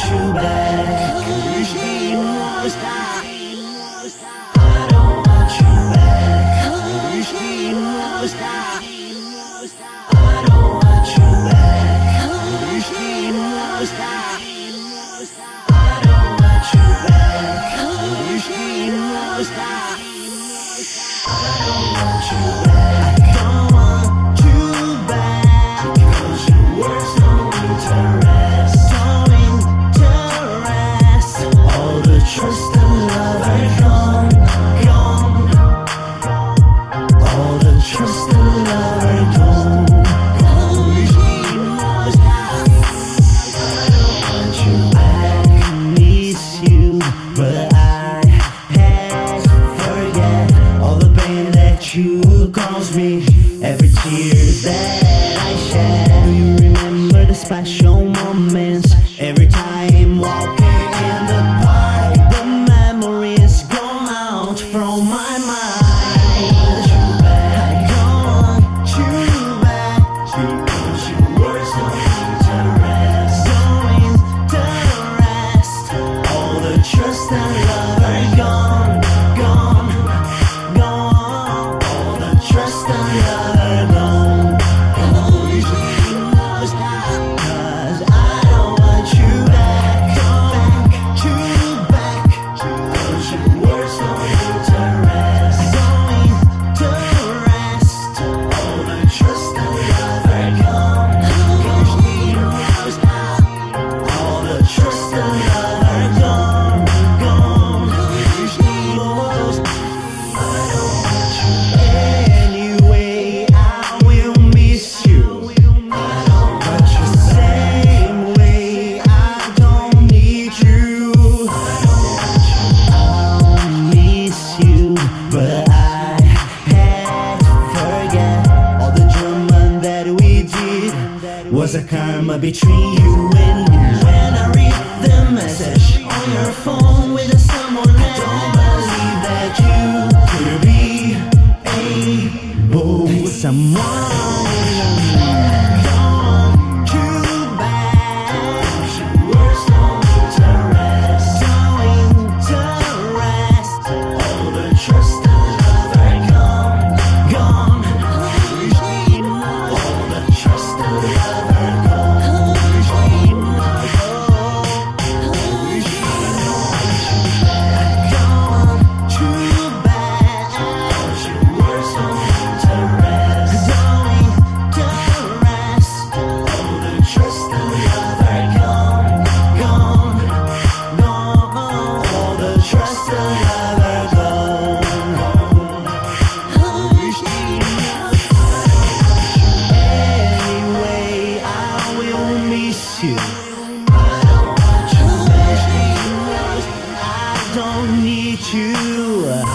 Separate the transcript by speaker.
Speaker 1: you back. I don't want you back. I don't want you back. I don't want you back. I don't want you back. I don't want you back. 'Cause your words don't interest. All the trust and love are gone, gone. All the trust and love are gone, gone. I don't want you back. I miss you, but I had to forget all the pain that you caused me, every tear that I shed. Do you remember the special moments? Every time walking in the park, the memories gone out from my mind. I don't want you back. Because your words don't interest. All the trust and love are gone, gone, gone. All the trust and love are gone, gone. 'Cause I don't want you back, back. 'Cause your words don't interest. All the trust and love are gone, gone. All the trust and love are gone, gone. I don't want you anyway. I will miss you. I don't want you same way. I don't need you. I'll miss you, but I had to forget all the drama that we did. Was a karma between you and me. When I read the message on your phone with someone else, I don't believe that you could be able with someone. Don't you back. Your words don't interest. All the trust and love are gone, gone. All the trust and love are gone, gone. I don't want you back. 'Cause your words don't interest. All the trust and love are gone, gone, gone. All the trust and love are gone, gone. Anyway, I will miss you. I don't want you back. I don't need you.